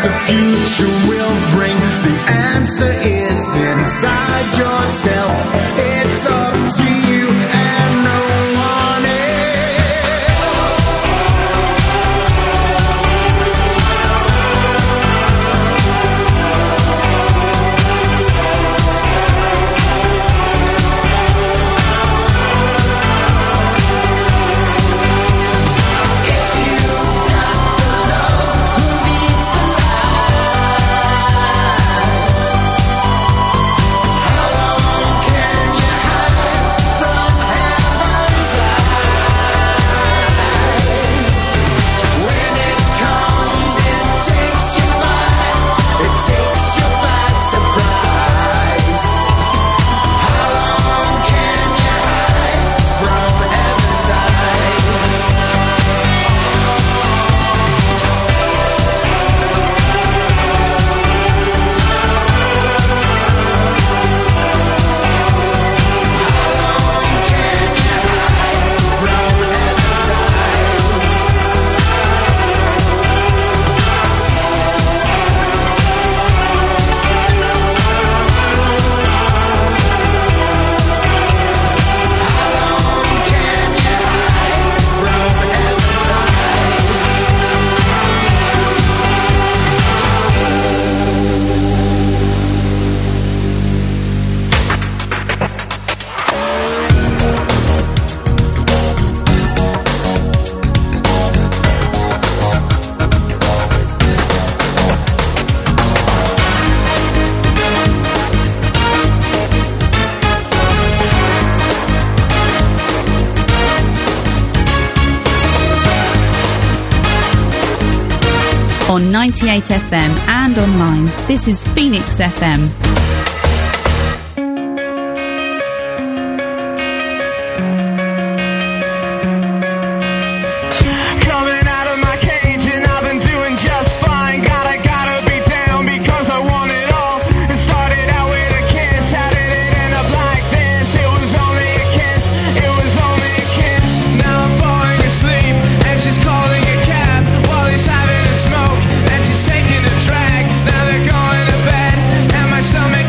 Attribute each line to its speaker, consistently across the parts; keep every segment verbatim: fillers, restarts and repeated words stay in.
Speaker 1: the future will bring. The answer is inside yourself. It's up to you and no one
Speaker 2: on ninety-eight F M and online. This is Phoenix F M.
Speaker 3: Taking a drag, now they're going to bed, and my stomach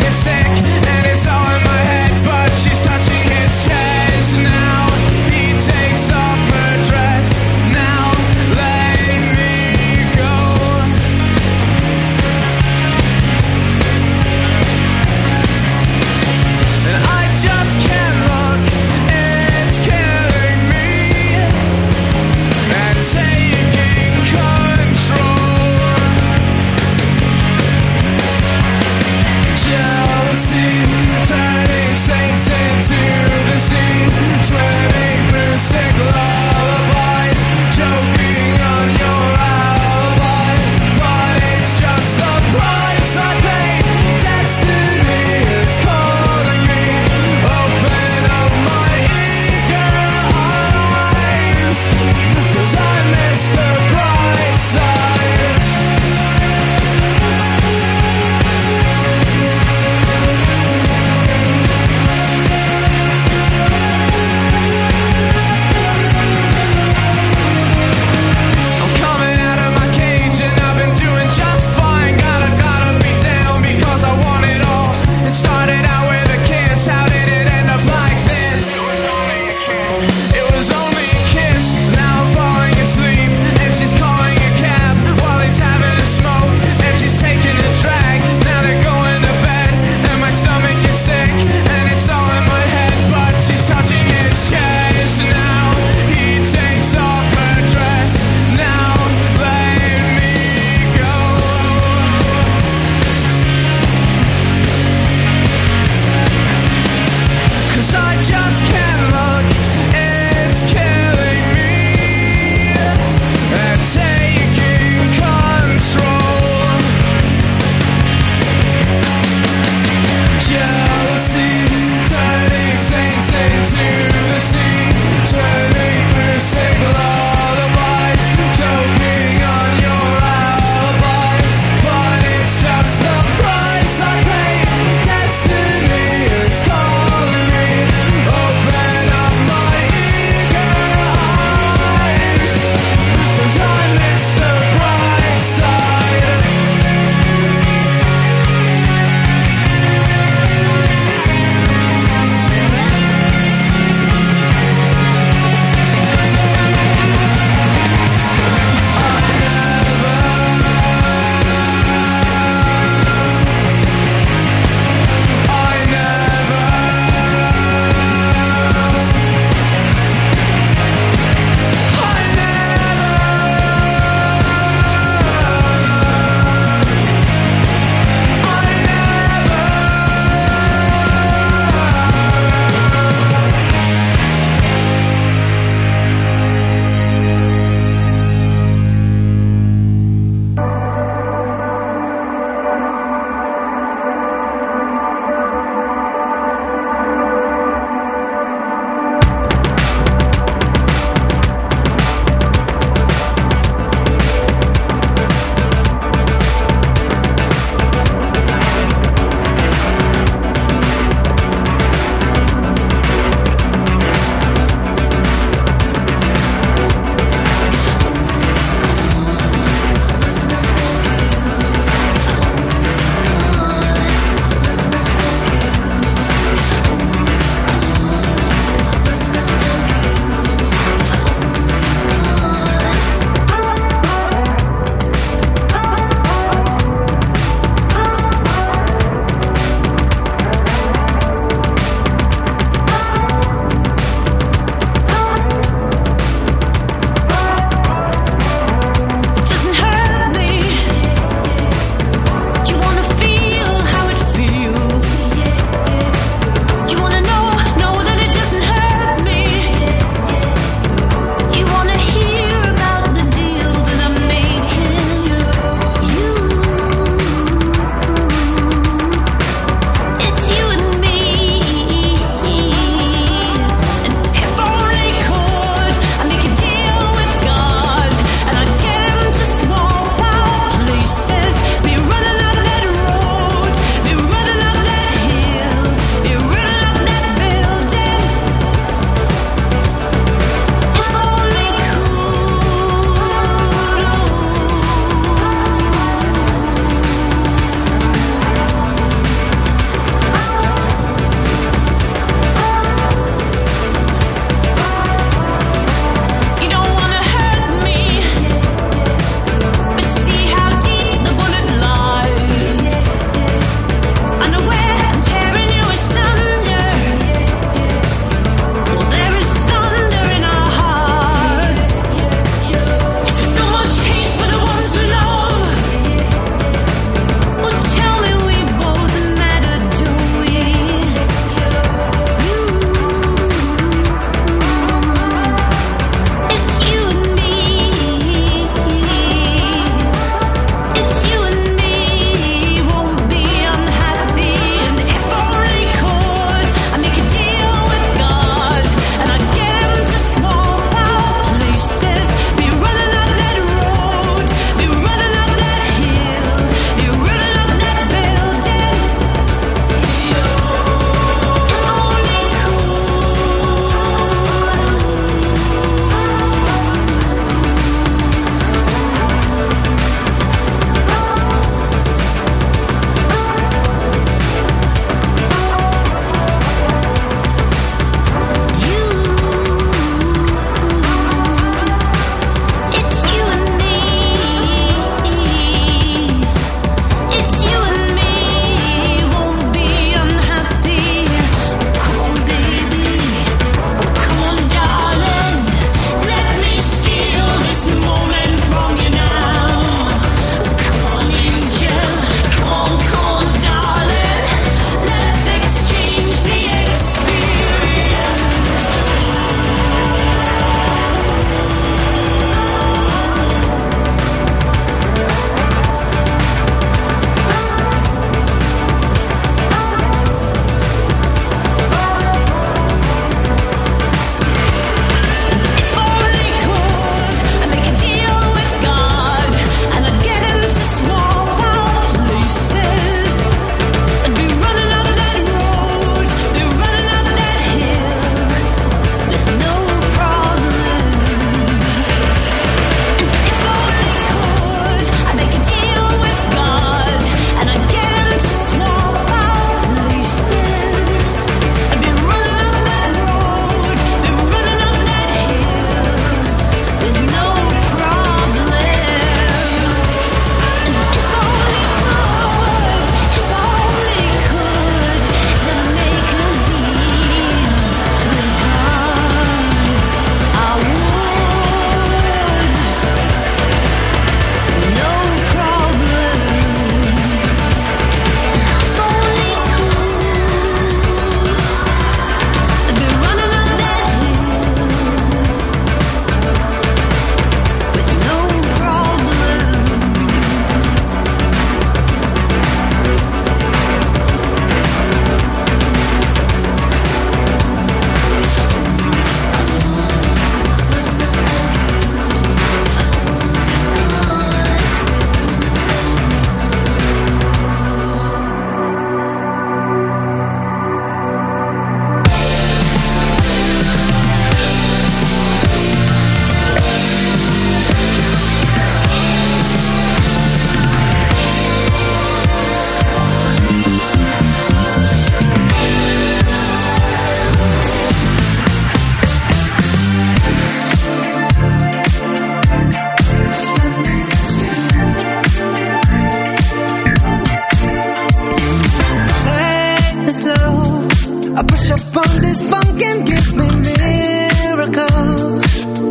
Speaker 1: this funk and give me miracles.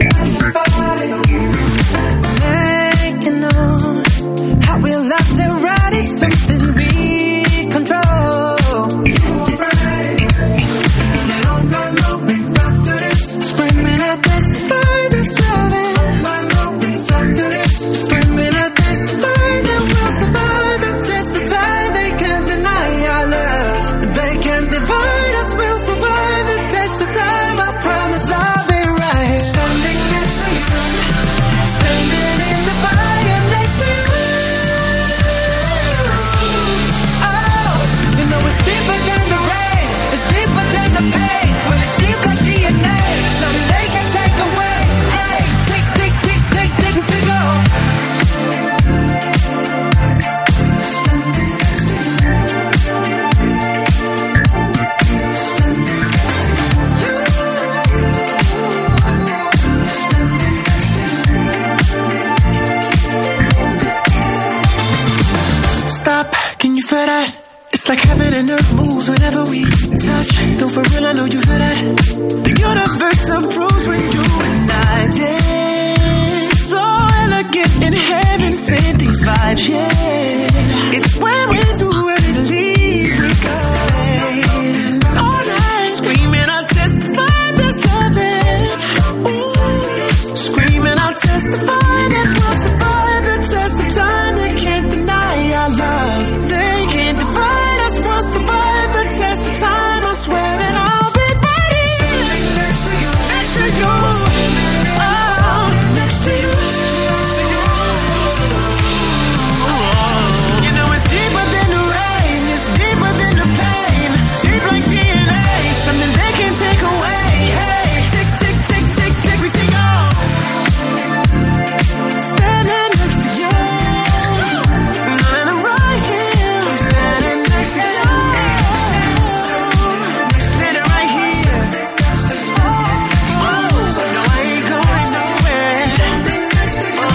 Speaker 1: Make you know how we love to ride is something we control. All night long we rock to this. Screaming out this to find this loving. All night long we rock to this. Screaming out this to find that we'll survive the test of time. They can't deny our love. They can't divide us. We'll survive the test of time. I promise I'll be right. Standing next to you. Standing in the fire next to you. Oh, you know it's deeper than the rain. It's deeper than the pain. When it's deep like D N A, something they can take away. Hey, tick, tick, tick, tick, tick, tick, go. Standing next to you. Stop, can you feel that? It's like heaven and earth moves whenever we touch. No, for real, I know you feel that. The universe approves when you and I dance. So elegant in heaven, send these vibes, yeah. It's when we're too ready to leave, we go all night. Screaming, I'll testify there's heaven. Ooh. Screaming, I'll testify that we'll survive the test of time. They can't deny our love. They can't divide us. We'll survive the test of time. I swear that I'll be ready. Standing next to you, next to you. Oh, next to you. You know it's deeper than the rain. It's deeper than the pain. Deep like D N A. Something they can't take away. Hey, tick, tick, tick, tick, tick, we take off. Standing next to you. And I'm right here. Standing next to you. Standing right here. Oh, no, I ain't going nowhere. Standing next to you.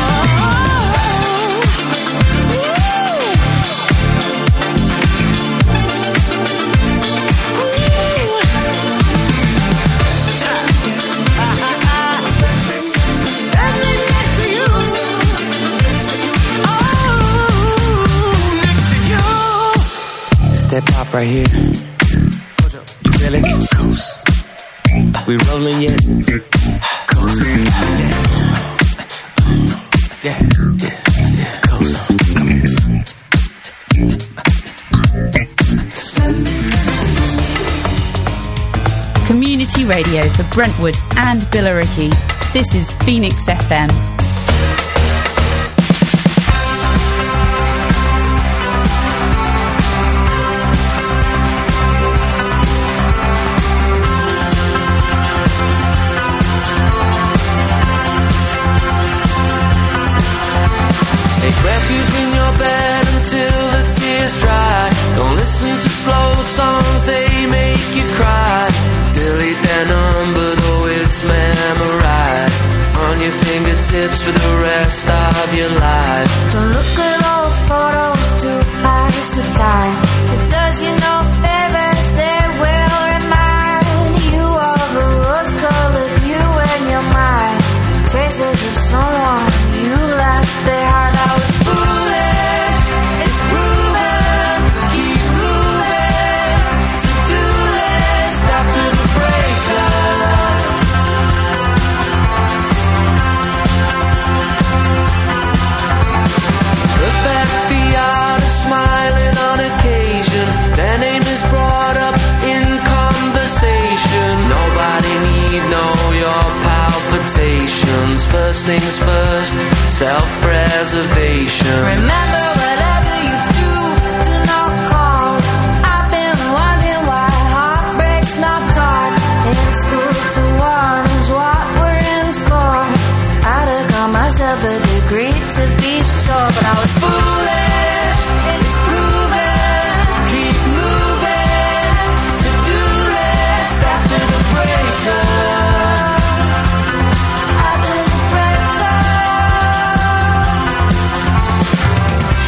Speaker 1: Standing next to you. Oh, next to you. It's that pop right here. You feel it? Coast. We rolling yet? Coast. Yeah. Yeah. Yeah. Yeah. Coast. Come on.
Speaker 2: Community radio for Brentwood and Billericay. This is Phoenix F M.
Speaker 3: Take refuge in your bed until the tears dry. Don't listen to slow songs, they make you cry. Delete their number, though it's memorized on your fingertips for the rest of your life.
Speaker 4: Don't look at old photos to pass the time. It does you no favors, they will remind you of a rose-colored view in your mind. Traces of someone you left behind. I was foolish, it's proven. Keep moving, to-do list after the breakup.
Speaker 3: Perfect the art of smiling on occasion. Their name is brought up in conversation. Nobody need know your palpitations. First things first, self-preservation.
Speaker 4: Remember, whatever you do, do not call. I've been wondering why heartbreak's not taught in school. To warn is what we're in for. I'd have got myself a degree to be sure, but I was foolish. It's proven.
Speaker 3: Keep moving, to-do list after the breakup.
Speaker 4: After the breakup.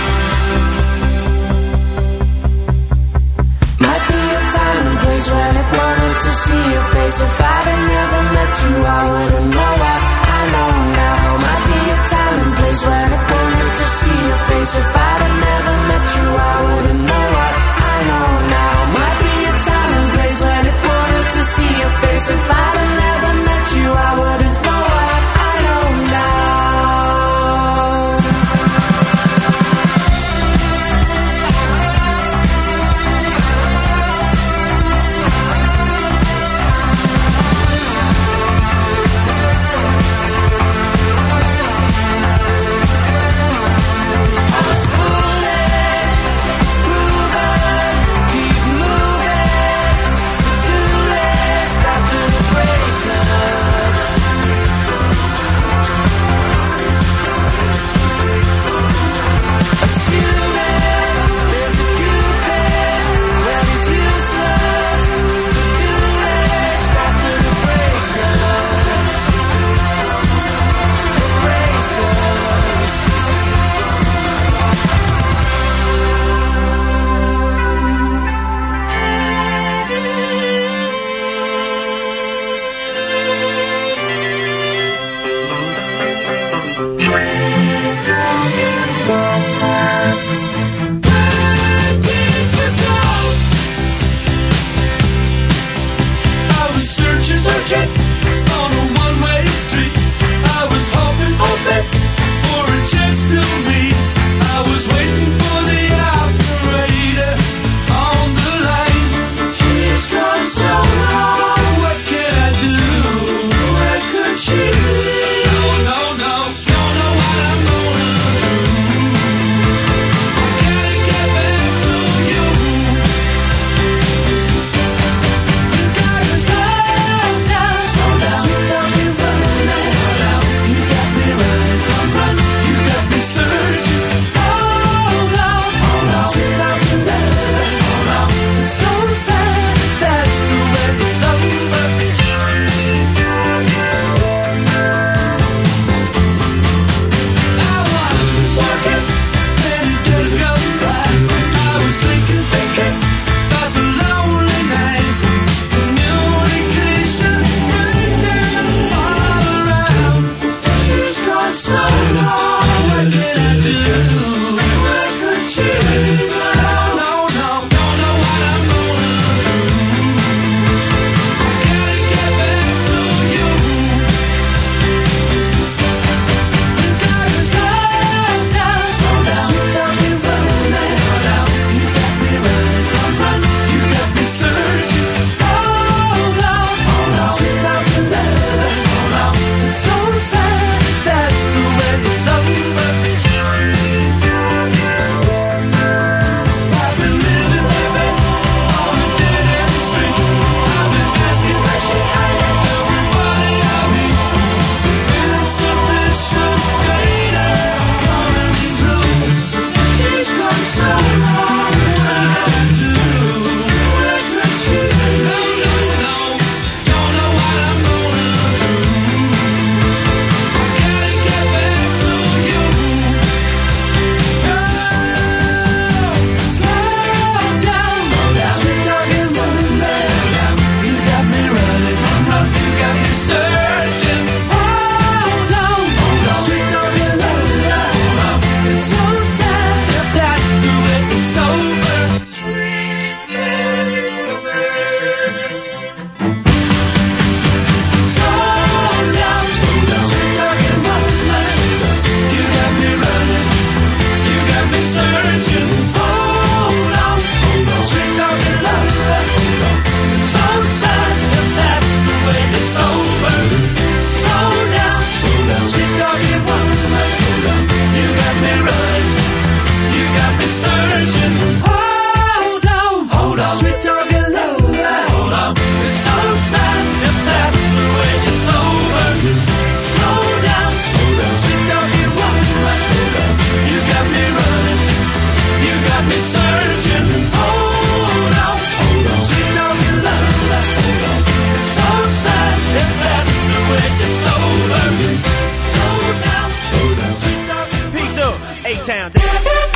Speaker 1: Motown dance.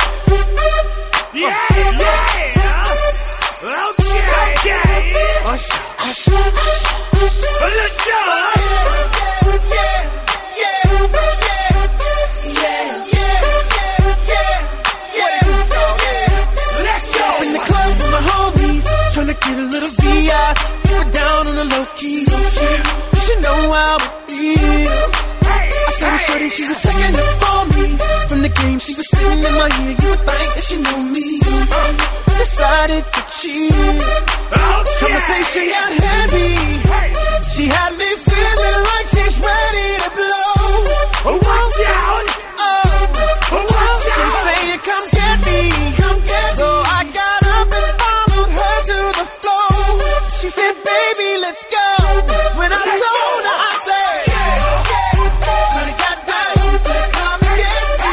Speaker 1: Yeah, yeah. Okay, okay. Usher, usher, usher. Let's go. Yeah, yeah, yeah, yeah, yeah, yeah, yeah. Let's go. In the club with my homies, tryna get a little V I. We're down on the low key. You should know how it feels. I saw her shorty, she was checking up for me. From the game, she was sitting in my ear. You would think that she knew me. Decided to cheat. Conversation got heavy. She had me feeling like she's ready to blow. Watch out! Oh, watch out! She's saying, "Come get me, come get me." So I got up and followed her to the floor. She said, "Baby, let's go." When I told her, I said, when it got down, she said, "Come get me."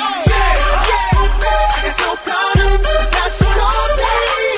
Speaker 1: I get so proud of her that she told me.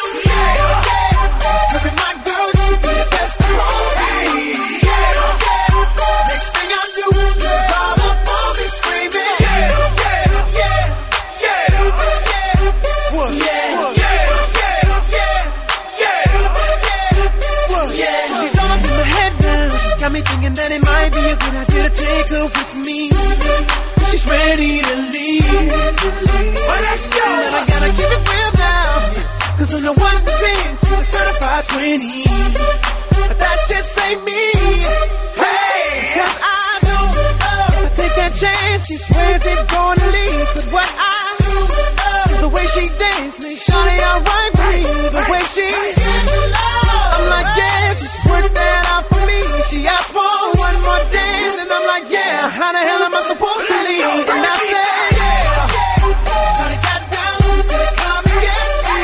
Speaker 1: Look at my girl, she be the best of all me. Next thing I knew, she was all up on me screaming. Yeah, yeah, yeah, yeah. What? Yeah, yeah, yeah, yeah, yeah, yeah. So she's all up in my head now. Got me thinking that it might be a good idea to take her with me. She's ready to leave. Well, let's go. And I gotta keep it real now. Cause on the one to ten, she's a certified twenty. But that just ain't me. Hey! Cause I know uh, if I take that chance, she swears it's gonna leave. But what I know uh, is the way she dance makes Shawty alright with me. The way she I'm like, yeah, just work that out for me. She asked for one more dance, and I'm like, yeah, how the hell am I supposed to leave? And I said, yeah. Shawty got down, said, "Come and get me."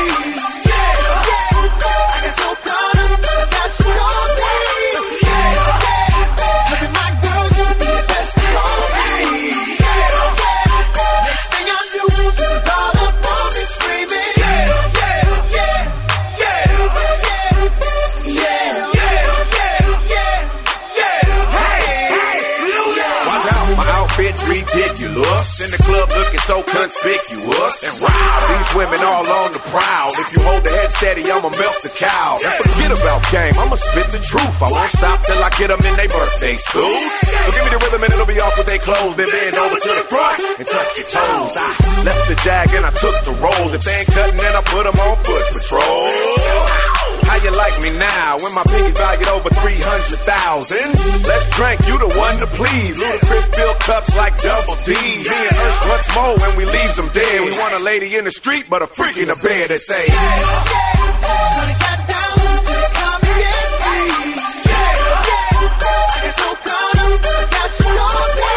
Speaker 1: I got so proud of her that she told me. Look at my girl, she be the best of all me. Next thing I knew, she was all up on me screaming. Yeah, yeah, yeah, yeah, yeah, yeah, yeah. Hey, hey,
Speaker 5: Watch out, my outfit's ridiculous. In the club looking so conspicuous. And wow, these women all on the prowl. If you hold the head steady, I'ma melt the cow. And forget about game, I'ma spit the truth. I won't stop till I get them in their birthday suit. So give me the rhythm and it'll be off with their clothes. Then bend over to the front and touch your toes. I left the jag and I took the rolls. If they ain't cutting, then I put them on foot patrol. How you like me now when my pinky's valued over three hundred thousand? Let's drink, you the one to please. Ludacris fill cups like double D. Me and Ursh once more when we leaves them dead. We want a lady in the street, but a freak in the bed that say,
Speaker 1: Shawty got down, said, "Come and get me." I get so proud of her that she told me.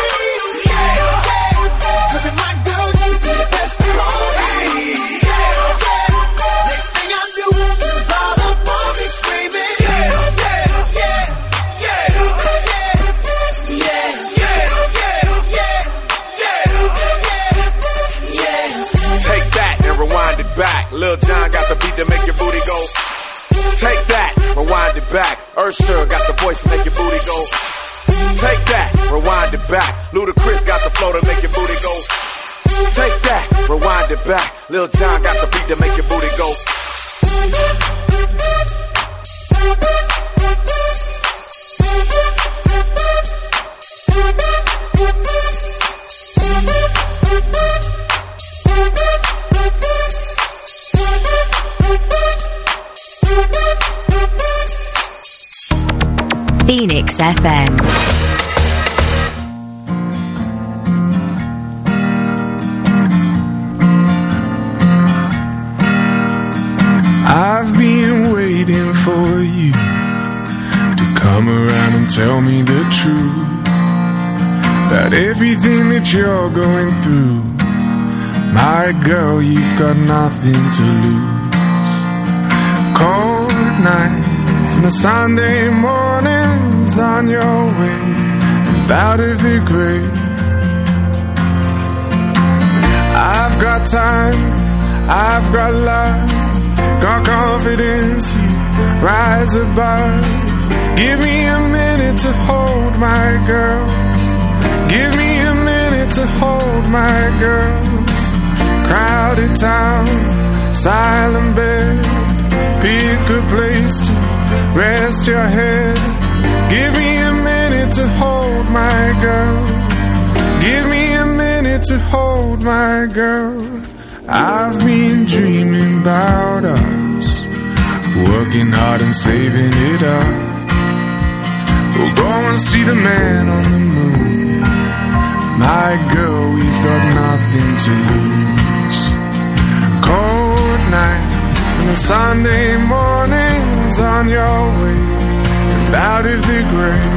Speaker 1: Look at my girl, she be the best of all me. Next thing I knew, she was all up on me screaming. Yeah, yeah, yeah, yeah, yeah, yeah, yeah, yeah.
Speaker 5: take that and rewind it back. Lil Jon got the beat to make your booty go. Take that, rewind it back. Usher got the voice to make your booty go. Take that, rewind it back. Ludacris got the flow to make your booty go. Take that, rewind it back. Lil Jon got the beat to make your booty go.
Speaker 6: Phoenix F M.
Speaker 7: I've been waiting for you to come around and tell me the truth about everything that you're going through. My girl, you've got nothing to lose. Cold nights and the Sunday mornings on your way and out of the grave. I've got time, I've got love, got confidence, you rise above. Give me a minute to hold my girl. Give me a minute to hold my girl. crowded town, silent bed, pick a place to rest your head. Give me a minute to hold my girl. Give me a minute to hold my girl. I've been dreaming about us, working hard and saving it up. We'll go and see the man on the moon. My girl, we've got nothing to lose. Cold nights and a Sunday mornings on your way and out of the grave.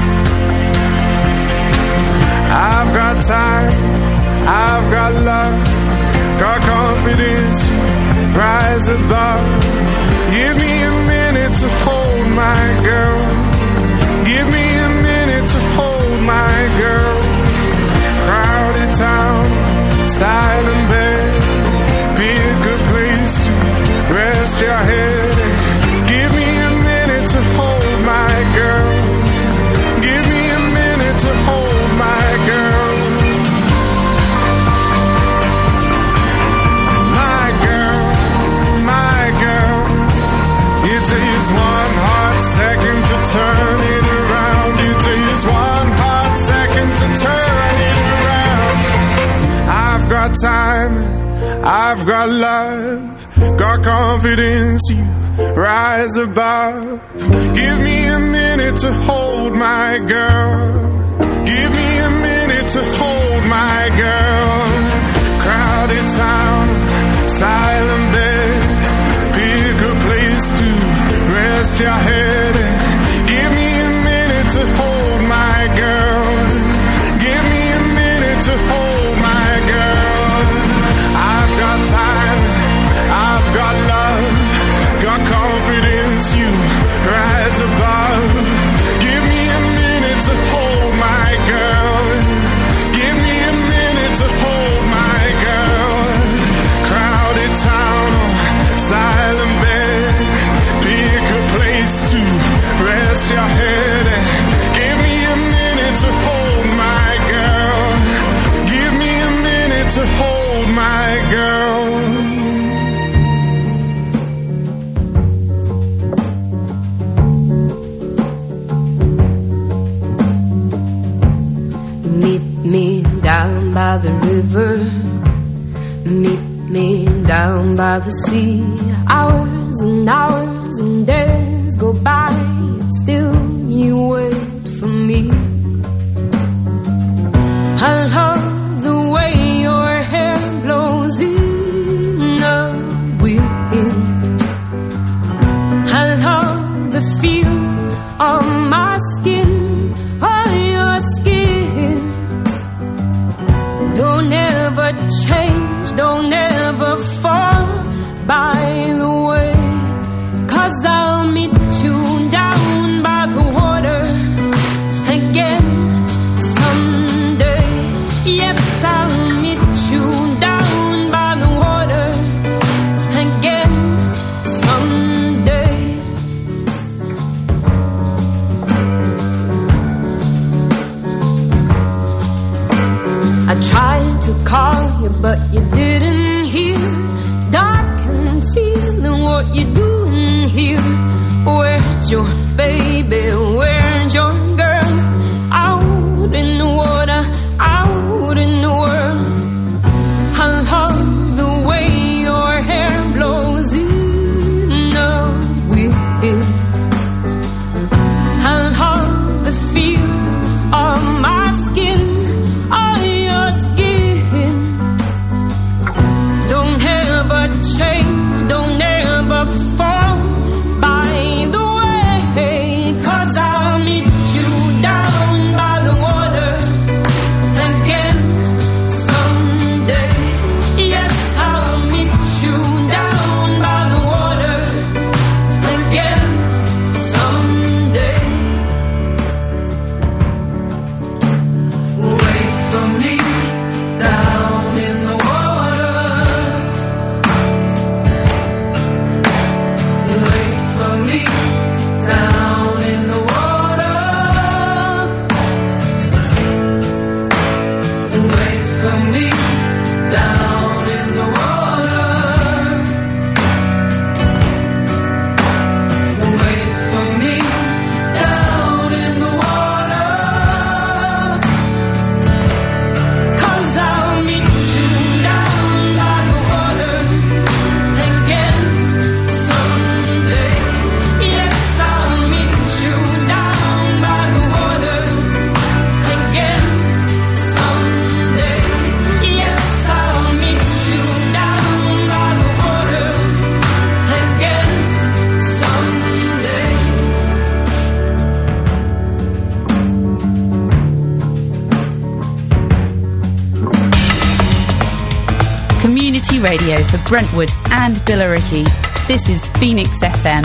Speaker 7: I've got time, I've got love, got confidence, rise above. Give me a minute to hold my girl. Give me a minute to hold my girl. Crowded town, silent bed, pick a place to rest your head. Give me a minute to hold my girl. Give me a minute to hold my girl. My girl, my girl. It takes one hot second to turn it around. It takes one hot second to turn it around. I've got time, I've got love, got confidence, you rise above. Give me a minute to hold my girl. Give me a minute to hold my girl. Crowded town, silent bed, pick a place to rest your head. Give me a minute to hold my girl. Give me a minute to hold my girl. I've got time, I've got love, got confidence, you rise above. Give me a minute to hold my girl. Give me a minute to hold my girl. Crowded town, silent bed, pick a place to rest your head. Give me a minute to hold my girl. Give me a minute to hold my girl.
Speaker 6: Meet me down by the river. Meet me down by the sea. Hours and hours and days go by, yet still you wait for me. I love the way your hair blows in a wind. I love the feel of my skin, of your skin. Don't ever change, don't ever fall by the way. 'Cause I'll meet you down by the water again someday. Yes, I'll meet you down by the water again someday. I tried to call you, but you didn't hear. Dark and feeling what you're doing here. Where's your baby? Where's your girl? Out in the water, out in the world. I love the way your hair blows in the wind. I love the feel of my skin, of your skin. Don't ever change, don't ever fall by the way. 'Cause I
Speaker 2: radio for Brentwood and Billericay. This is Phoenix F M.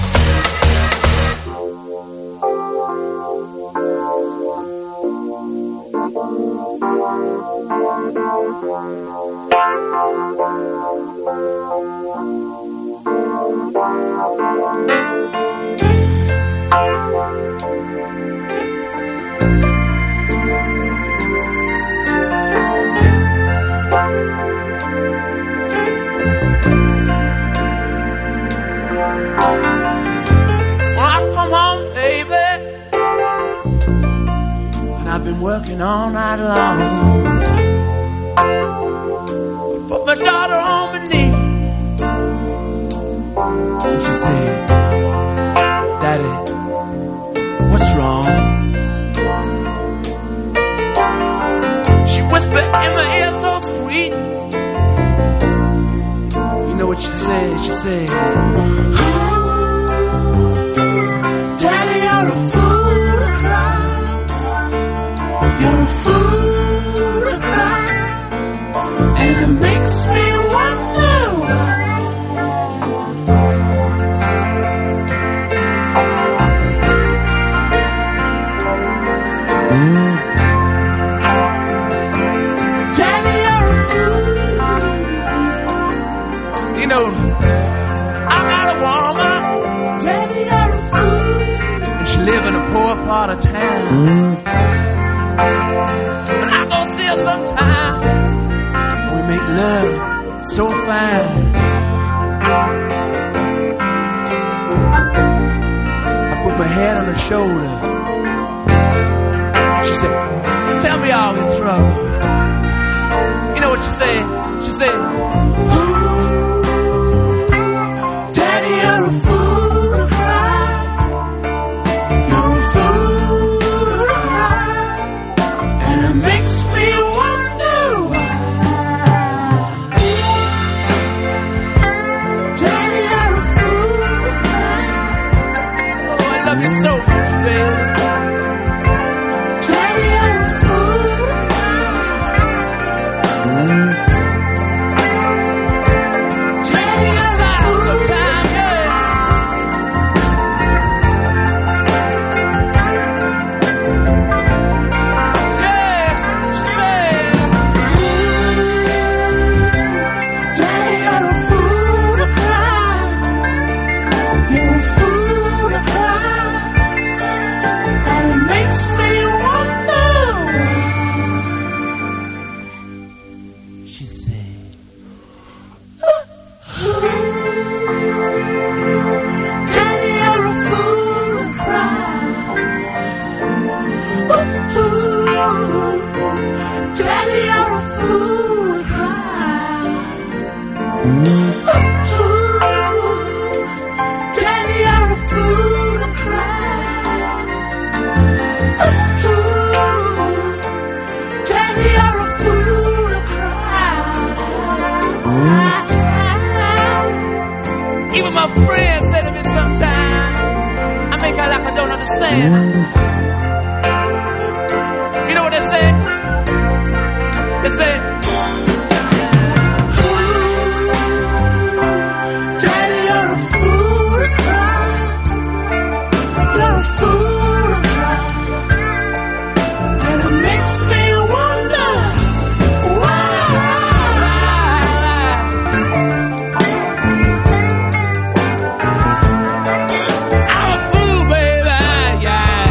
Speaker 8: Working all night long, put my daughter on my knee, and she said, "Daddy, what's wrong?" She whispered in my ear so sweet. You know what she said? She said, "Daddy, you're a fool to cry. You're a fool to cry, and it makes me wonder why." Mm. Daddy, you're a fool. You know, I'm not a woman. Daddy, you're a fool. And she live in a poor part of town. Mm. But I go see her sometime. We make love so fine. I put my head on her shoulder. She said, "Tell me all the trouble." You know what she said? She said, "Daddy, you're a fool to cry. You're a fool to cry. And it makes me wonder why. Daddy, you're a fool to cry. Oh, I love you so much, baby. Daddy, you're a fool to cry. Daddy, you're a fool sometime, yeah. Yeah, she said, "Daddy, you're a fool to cry. You're a fool to cry. And it makes me wonder why." She said, "Daddy, you're a fool to cry. Daddy, you're a fool to cry. Daddy, you're a fool to cry. Daddy, you're a fool to cry." Even my friends say to me sometimes, I make out like I don't understand. You know what they say? They say, "Daddy, you're a fool to cry. You're a fool to cry. And it makes me wonder why." I'm a fool, baby, yeah.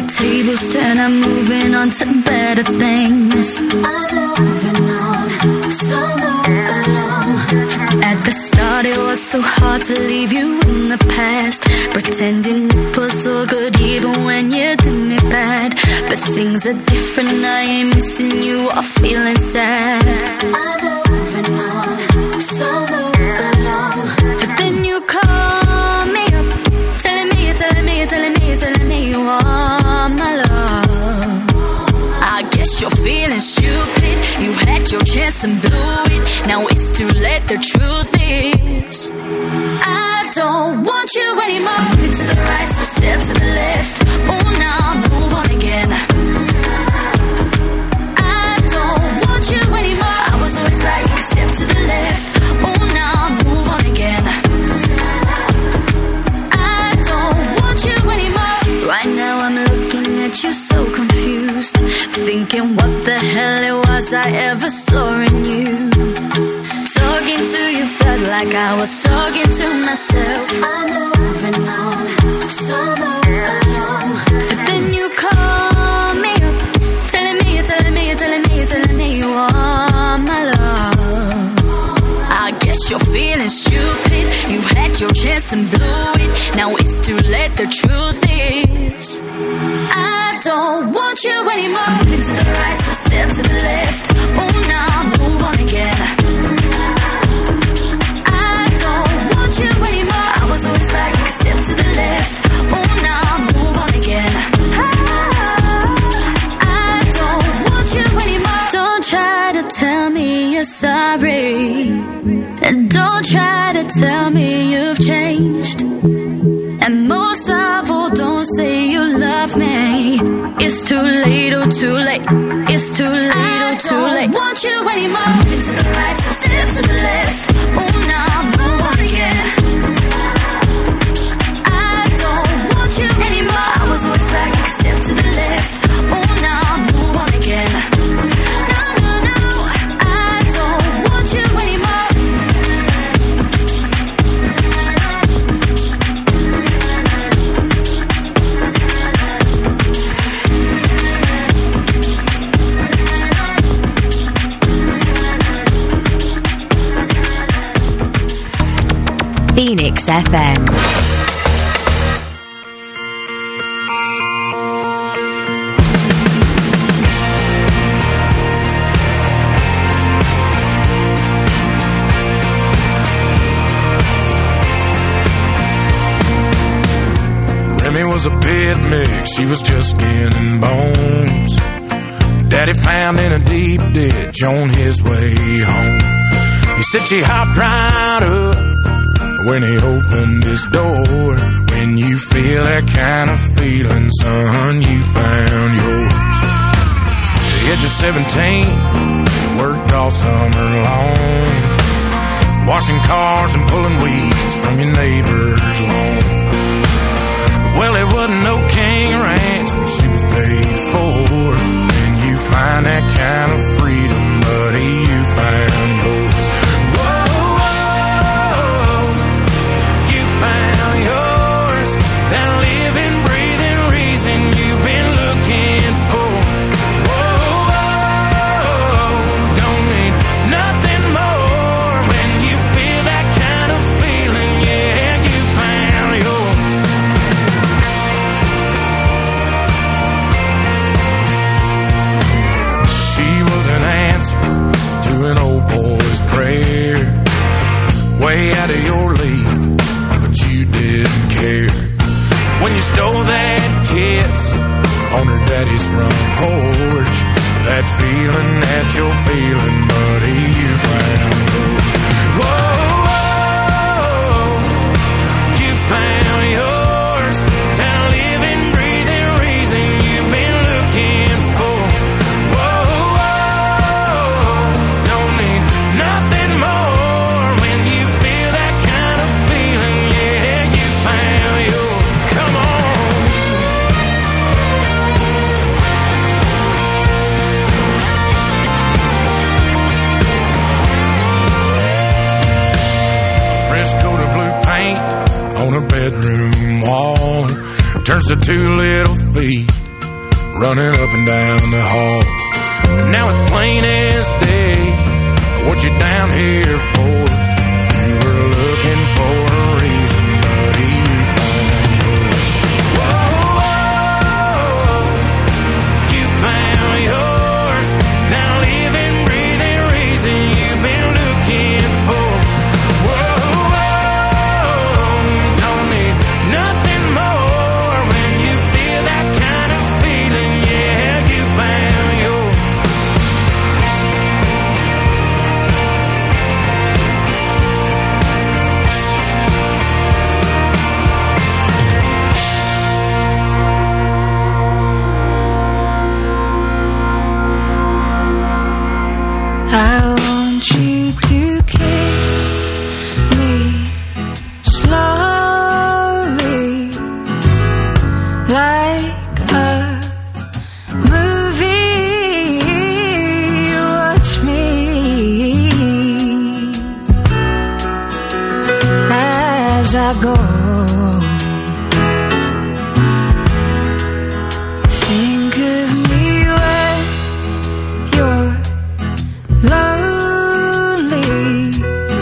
Speaker 9: tables turn, I'm moving on to better things. I'm moving on, so move along. At the start it was so hard to leave you in the past, pretending it was all good even when you did me bad. But things are different, I ain't missing you or feeling sad. I'm moving on, so move along. But then you call me up, telling me, telling me, telling me, telling me you want my love. I guess you're feeling stupid, you had your chance and blew it. Now it's too late, the truth is I don't want you anymore. Move to the right, so step to the left. Oh, now move on again. I don't want you anymore. I was always right, step to the left. Oh, now move on again. I don't want you anymore. Right now I'm looking at you so confused, thinking what the hell it was I ever saw in you. Talking to you felt like I was talking to myself. I'm moving on, so move along. But then you call me up, telling me, telling me, telling me, telling me you want my love. I guess you're feeling stupid, you had your chance and blew it. Now it's too late, the truth is I don't want you anymore. Move to the right, so step to the left. Oh, now move on again. You anymore. I was always right, step to the left. Oh, now move on again. I don't want you anymore. Don't try to tell me you're sorry, and don't try to tell me you've changed. And most of all, don't say you love me. It's too late, oh too late. It's too late, oh too late. I don't want you anymore. Move to the right, so step to the left. Oh, now move on again. I don't want you anymore. I was always right, step to the left. Oh, now move on again. No, no, no, I don't want you anymore.
Speaker 10: Phoenix F M.
Speaker 7: Remy was a pit mix, she was just getting bones. Daddy found in a deep ditch on his way home. He said she hopped right up when he opened his door. When you feel that kind of feeling, son, you found yours. The age of seventeen, worked all summer long, washing cars and pulling weeds from your neighbor's lawn. Well, it wasn't no king ranch, but she was paid for. And you find that kind of freedom, buddy, you found yours. Way out of your league, but you didn't care. When you stole that kiss on her daddy's front porch, that feeling that you're feeling, buddy, you found yours. Whoa, whoa, you found yours. That living, breathing reason you've been looking for. Whoa, whoa, don't need nothing more. Coat of blue paint on her bedroom wall turns to two little feet running up and down the hall. Now it's plain as day what you're down here for. If you were looking for a reason, buddy, you found yours. Whoa, whoa, you found yours. Now living, breathing reason you've been looking for. Whoa, whoa, don't need nothing more when you feel that kind of feeling. Yeah, you found yours.
Speaker 1: I want you to kiss me slowly, like a movie. Watch me as I go. Think of me when you're lonely.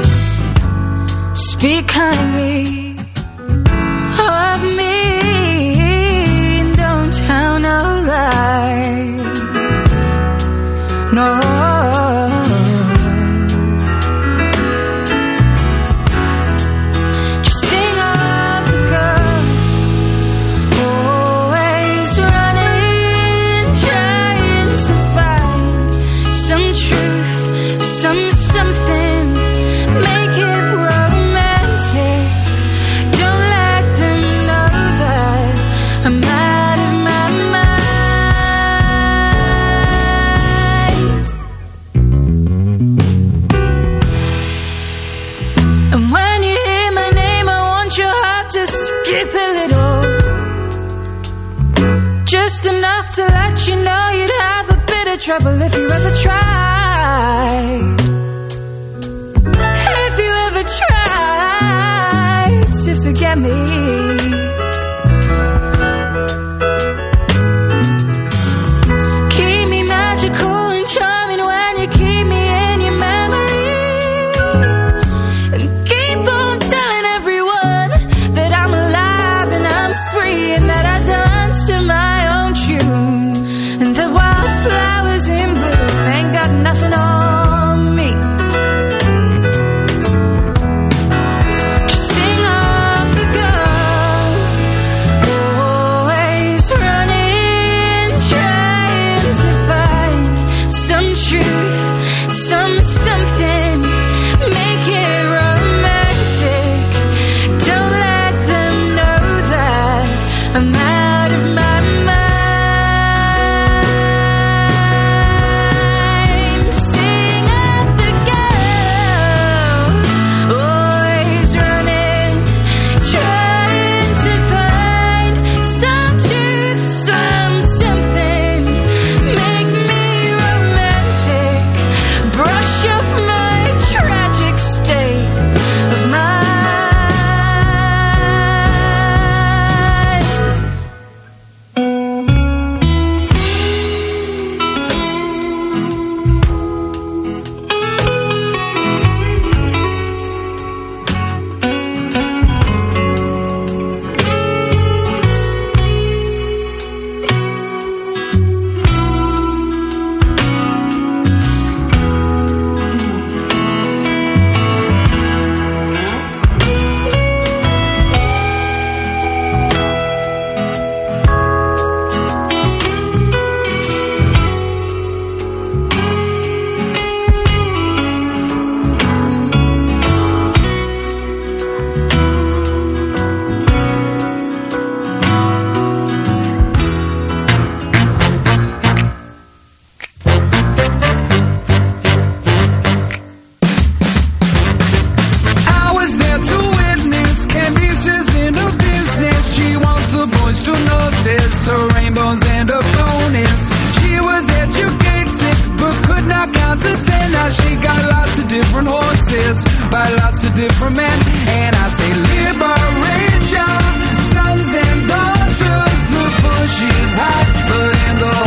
Speaker 1: Speak kindly of me. Don't tell no lies. No. Just sing of the girl always running, trying to find some truth, some something, make it romantic. Don't let them know that I'm out of my mind. And when you hear my name, I want your heart to skip a little, just enough to let you know you'd have a bit of trouble if you ever tried. If you ever tried to forget me. Keep me magical and charming when you keep me in your memory. And keep on telling everyone that I'm alive and I'm free and that I dance to my own tune. And the wildflowers in bloom ain't got nothing on me. Just sing of the girl always running, trying to find some truth, some something, make it romantic. Don't let them know that I'm out of my mind. Sing of the girl always running, trying to find some truth, some something, make me romantic. Brush off my tragic state of mind. I was there to witness Candice's in her business. She wants the boys to notice her rainbows and her bonus. She was educated but could not count to ten. Now she got lots of different horses by lots of different men. And I say liberation, sons and daughters. The bush is hot, but in the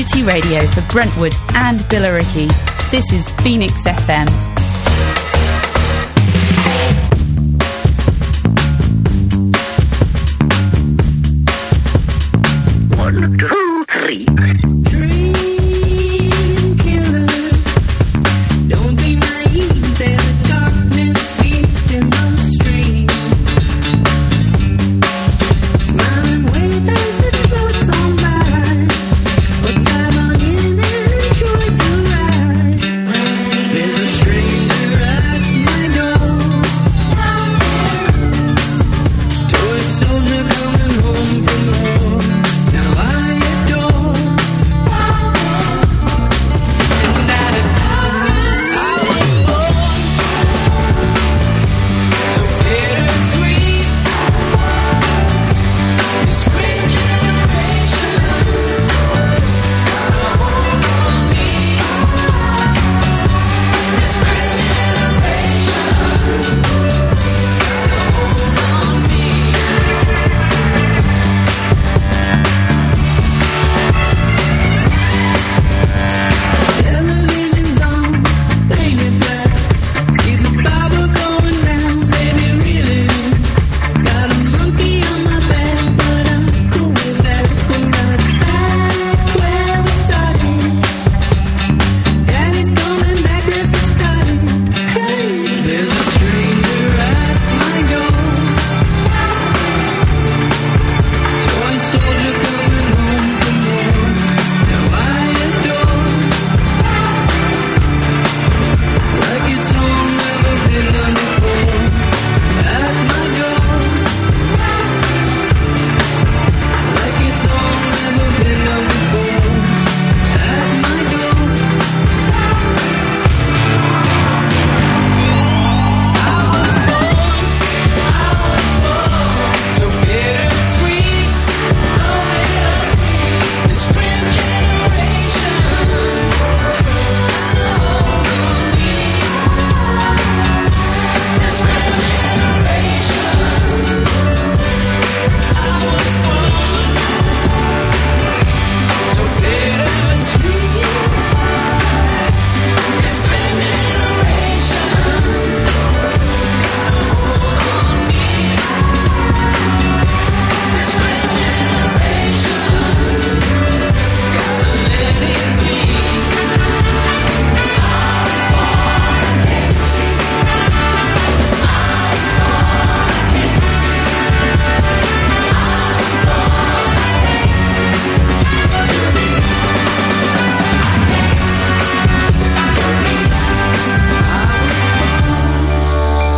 Speaker 2: community radio for Brentwood and Billericay. This is Phoenix F M.
Speaker 11: One, two, three.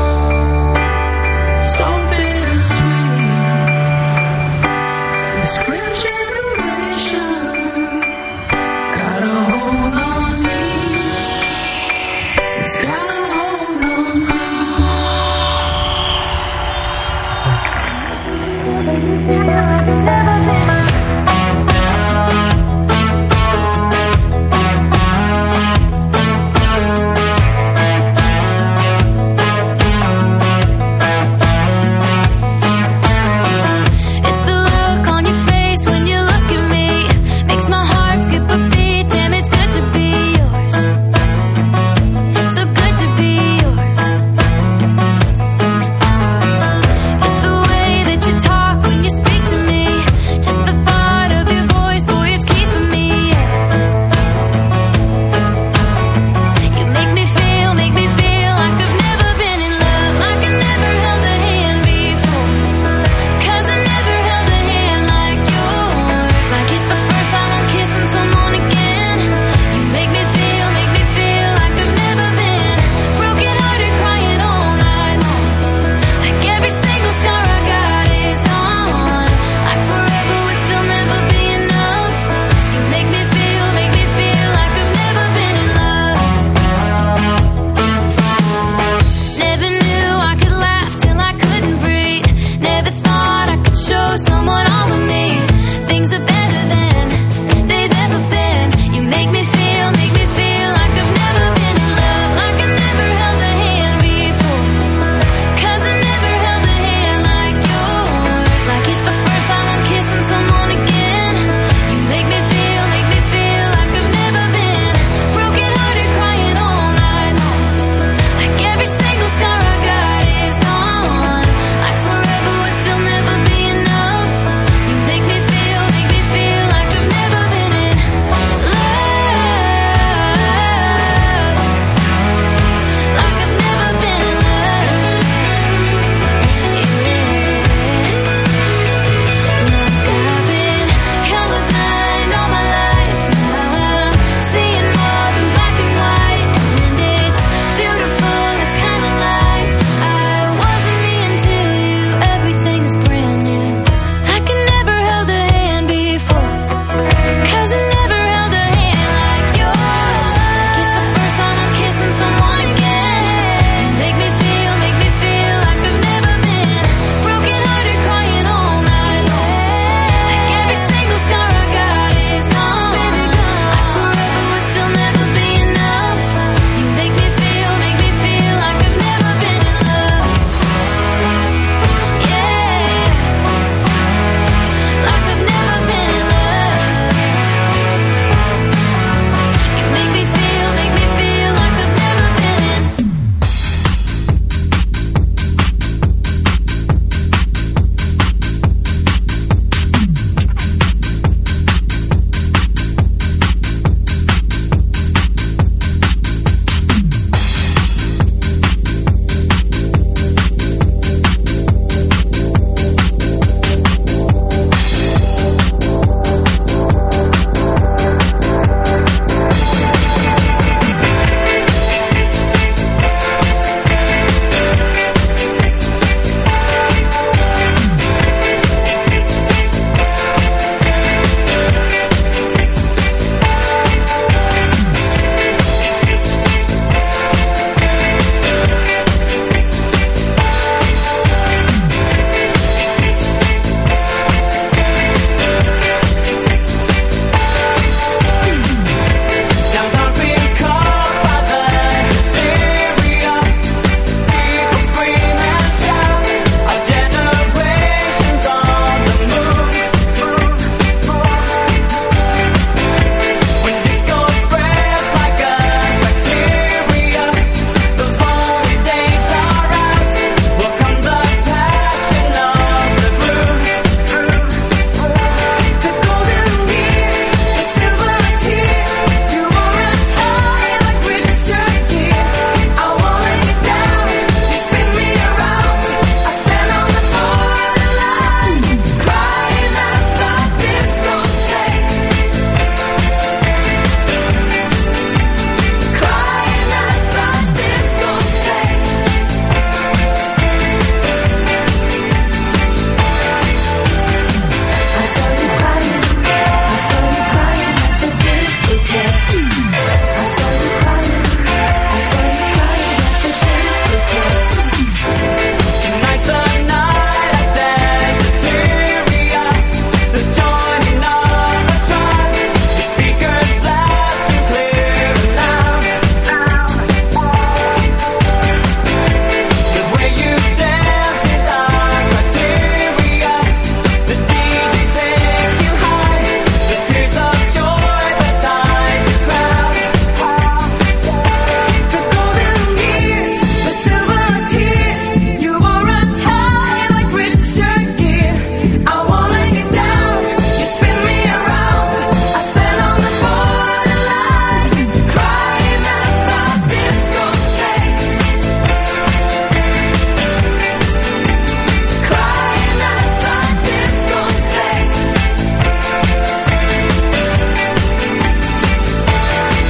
Speaker 1: Scream.